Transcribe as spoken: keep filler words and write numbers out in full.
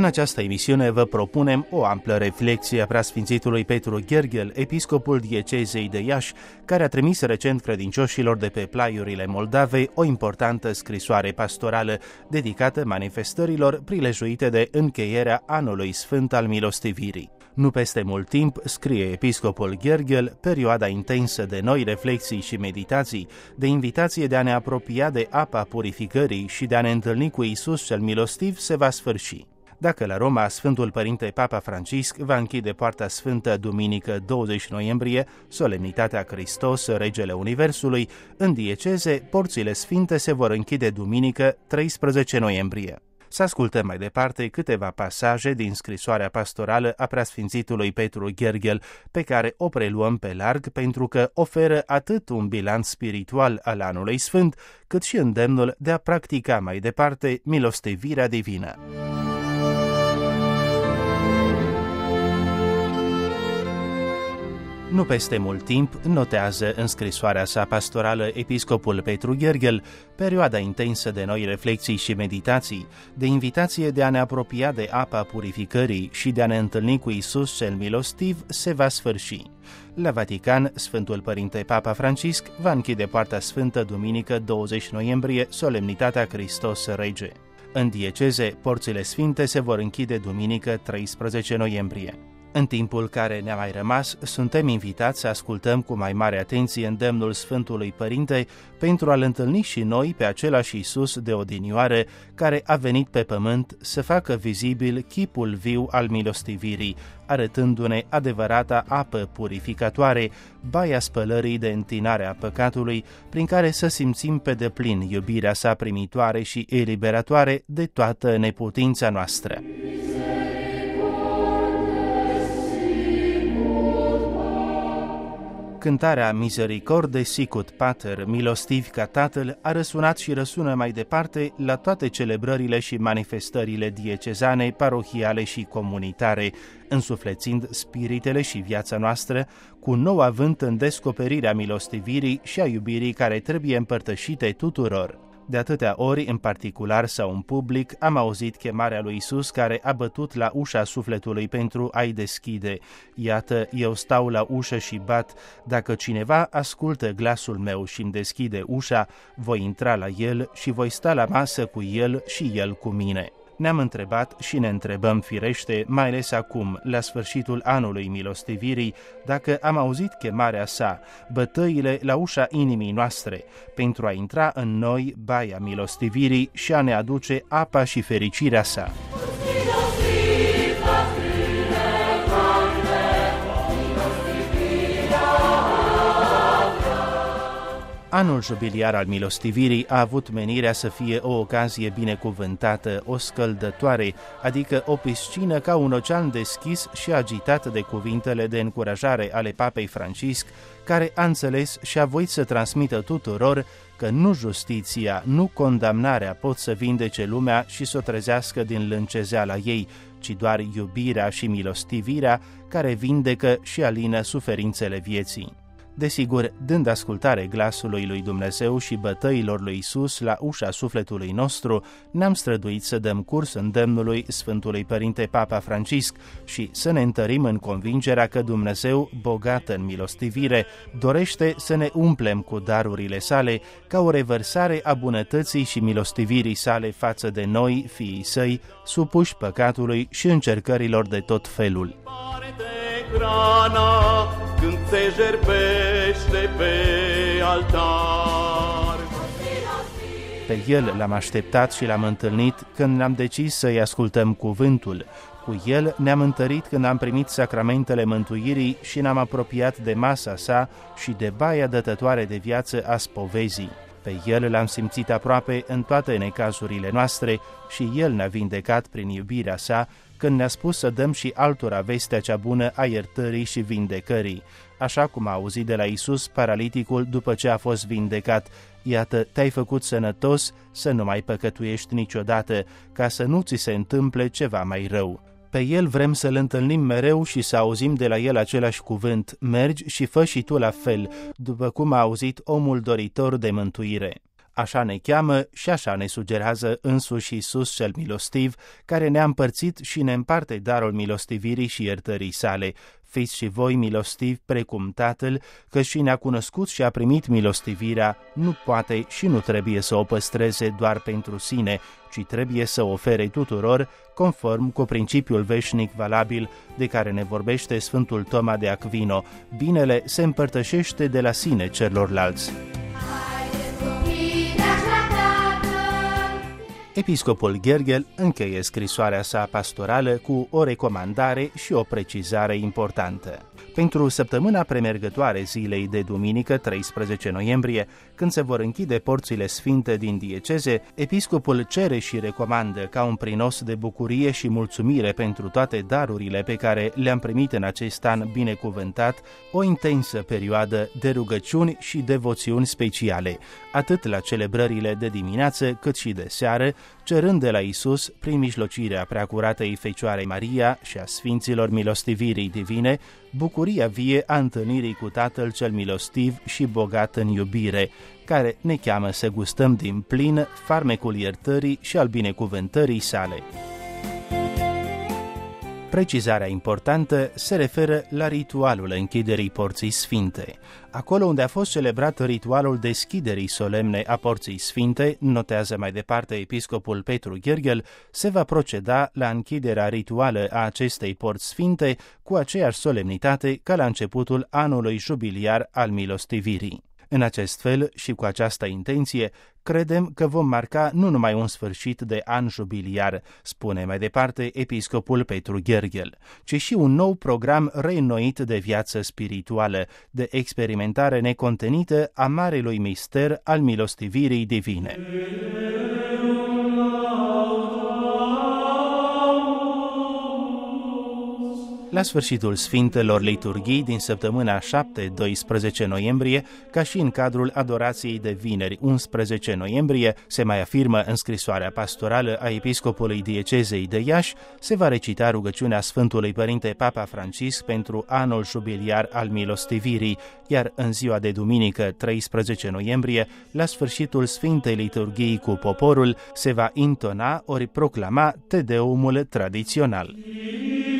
În această emisiune vă propunem o amplă reflecție a preasfințitului Petru Gherghel, episcopul diecezei de Iași, care a trimis recent credincioșilor de pe plaiurile Moldavei o importantă scrisoare pastorală dedicată manifestărilor prilejuite de încheierea anului sfânt al milostivirii. Nu peste mult timp, scrie episcopul Gherghel, perioada intensă de noi reflexii și meditații, de invitație de a ne apropia de apa purificării și de a ne întâlni cu Iisus cel milostiv se va sfârși. Dacă la Roma Sfântul Părinte Papa Francisc va închide poarta sfântă duminică douăzeci noiembrie, solemnitatea Hristos, Regele Universului, în dieceze, porțile sfinte se vor închide duminică treisprezece noiembrie. Să ascultăm mai departe câteva pasaje din scrisoarea pastorală a preasfințitului Petru Gherghel, pe care o preluăm pe larg pentru că oferă atât un bilanț spiritual al anului sfânt, cât și îndemnul de a practica mai departe milostivirea divină. Nu peste mult timp, notează în scrisoarea sa pastorală episcopul Petru Gherghel, perioada intensă de noi reflexii și meditații, de invitație de a ne apropia de apa purificării și de a ne întâlni cu Iisus cel milostiv se va sfârși. La Vatican, Sfântul Părinte Papa Francisc va închide poarta sfântă duminică douăzeci noiembrie, solemnitatea Hristos Rege. În dieceze, porțile sfinte se vor închide duminică treisprezece noiembrie. În timpul care ne-a mai rămas, suntem invitați să ascultăm cu mai mare atenție îndemnul Sfântului Părinte pentru a-L întâlni și noi pe același Iisus de odinioară care a venit pe pământ să facă vizibil chipul viu al milostivirii, arătându-ne adevărata apă purificatoare, baia spălării de întinare a păcatului, prin care să simțim pe deplin iubirea sa primitoare și eliberatoare de toată neputința noastră. Cântarea Misericorde sicut Pater, milostiv ca Tatăl, a răsunat și răsună mai departe la toate celebrările și manifestările diecezane, parohiale și comunitare, însuflețind spiritele și viața noastră cu nou avânt în descoperirea milostivirii și a iubirii care trebuie împărtășite tuturor. De atâtea ori, în particular sau în public, am auzit chemarea lui Iisus care a bătut la ușa sufletului pentru a-i deschide. Iată, eu stau la ușă și bat. Dacă cineva ascultă glasul meu și îmi deschide ușa, voi intra la el și voi sta la masă cu el și el cu mine. Ne-am întrebat și ne întrebăm firește, mai ales acum, la sfârșitul anului milostivirii, dacă am auzit chemarea sa, bătăile la ușa inimii noastre, pentru a intra în noi baia milostivirii și a ne aduce apa și fericirea sa. Anul jubiliar al milostivirii a avut menirea să fie o ocazie binecuvântată, o scăldătoare, adică o piscină ca un ocean deschis și agitat de cuvintele de încurajare ale Papei Francisc, care a înțeles și a voit să transmită tuturor că nu justiția, nu condamnarea pot să vindece lumea și să o trezească din lâncezeala ei, ci doar iubirea și milostivirea care vindecă și alină suferințele vieții. Desigur, dând ascultare glasului lui Dumnezeu și bătăilor lui Iisus la ușa sufletului nostru, ne-am străduit să dăm curs îndemnului Sfântului Părinte Papa Francisc și să ne întărim în convingerea că Dumnezeu, bogat în milostivire, dorește să ne umplem cu darurile sale ca o revărsare a bunătății și milostivirii sale față de noi, fiii săi, supuși păcatului și încercărilor de tot felul. Hrana, când se jertfește pe altar. Pe el l-am așteptat și l-am întâlnit când ne-am decis să-i ascultăm cuvântul. Cu el ne-am întărit când am primit sacramentele mântuirii și ne-am apropiat de masa sa și de baia dătătoare de viață a spovezii. Pe el l-am simțit aproape în toate necazurile noastre și el ne-a vindecat prin iubirea sa, când ne-a spus să dăm și altora vestea cea bună a iertării și vindecării, așa cum a auzit de la Iisus paraliticul după ce a fost vindecat: iată, te-ai făcut sănătos, să nu mai păcătuiești niciodată, ca să nu ți se întâmple ceva mai rău. Pe el vrem să-l întâlnim mereu și să auzim de la el același cuvânt: mergi și fă și tu la fel, după cum a auzit omul doritor de mântuire. Așa ne cheamă și așa ne sugerează însuși Iisus cel milostiv, care ne-a împărțit și ne împarte darul milostivirii și iertării sale. Fiți și voi milostivi precum Tatăl, că și ne-a cunoscut și a primit milostivirea, nu poate și nu trebuie să o păstreze doar pentru sine, ci trebuie să o ofere tuturor, conform cu principiul veșnic valabil de care ne vorbește Sfântul Toma de Aquino. Binele se împărtășește de la sine celorlalți. Episcopul Gherghel încheie scrisoarea sa pastorală cu o recomandare și o precizare importantă. Pentru săptămâna premergătoare zilei de duminică, treisprezece noiembrie, când se vor închide porțile sfinte din dieceze, episcopul cere și recomandă ca un prinos de bucurie și mulțumire pentru toate darurile pe care le-am primit în acest an binecuvântat, o intensă perioadă de rugăciuni și devoțiuni speciale, atât la celebrările de dimineață cât și de seară, cerând de la Iisus, prin mijlocirea Preacuratei Fecioarei Maria și a Sfinților Milostivirii Divine, bucuria vie a întâlnirii cu Tatăl cel milostiv și bogat în iubire, care ne cheamă să gustăm din plin farmecul iertării și al binecuvântării sale. Precizarea importantă se referă la ritualul închiderii porții sfinte. Acolo unde a fost celebrat ritualul deschiderii solemne a porții sfinte, notează mai departe episcopul Petru Gherghel, se va proceda la închiderea rituală a acestei porți sfinte cu aceeași solemnitate ca la începutul anului jubiliar al milostivirii. În acest fel și cu această intenție, credem că vom marca nu numai un sfârșit de an jubiliar, spune mai departe episcopul Petru Gherghel, ci și un nou program reînnoit de viață spirituală, de experimentare necontenită a marelui mister al milostivirii divine. La sfârșitul Sfintelor Liturghii din săptămâna șapte doisprezece noiembrie, ca și în cadrul adorației de vineri unsprezece noiembrie, se mai afirmă în scrisoarea pastorală a episcopului diecezei de Iași, se va recita rugăciunea Sfântului Părinte Papa Francisc pentru anul jubiliar al milostivirii, iar în ziua de duminică treisprezece noiembrie, la sfârșitul Sfintei Liturghii cu poporul, se va intona ori proclama Te Deumul tradițional.